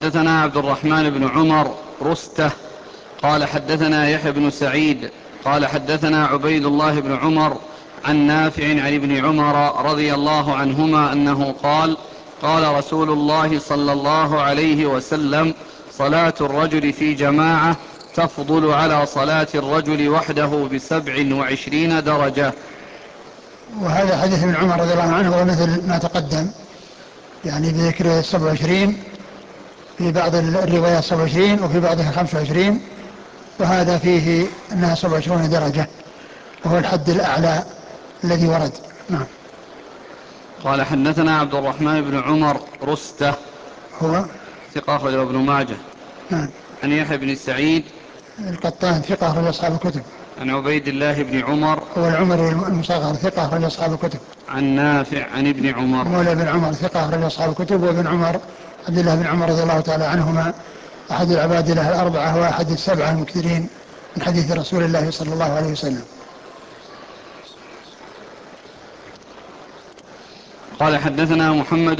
حدثنا عبد الرحمن بن عمر رسته قال حدثنا يحيى بن سعيد قال حدثنا عبيد الله بن عمر عن نافع عن ابن عمر رضي الله عنهما أنه قال قال رسول الله صلى الله عليه وسلم: صلاة الرجل في جماعة تفضل على صلاة الرجل وحده ب27 درجة. وهذا حديث ابن عمر رضي الله عنه ومثل ما تقدم، يعني بذكر 27 في بعض الروايات 27 وفي بعضها 25، وهذا فيه أنها 27 درجة وهو الحد الأعلى الذي ورد. نعم. قال حدثنا عبد الرحمن بن عمر رسته هو ثقة أخرجه ابن ماجه. نعم. عن يحيى بن سعيد القطان ثقة أخرج أصحاب الكتب. عن عبيد الله بن عمر هو العمري المصغر ثقة أخرج أصحاب الكتب. عن نافع عن ابن عمر مولى بن عمر ثقة أخرج أصحاب الكتب. وابن عمر عبد الله بن عمر رضي الله تعالى عنهما أحد العباد له الأربعة وأحد السبعة المكثرين من حديث رسول الله صلى الله عليه وسلم. قال حدثنا محمد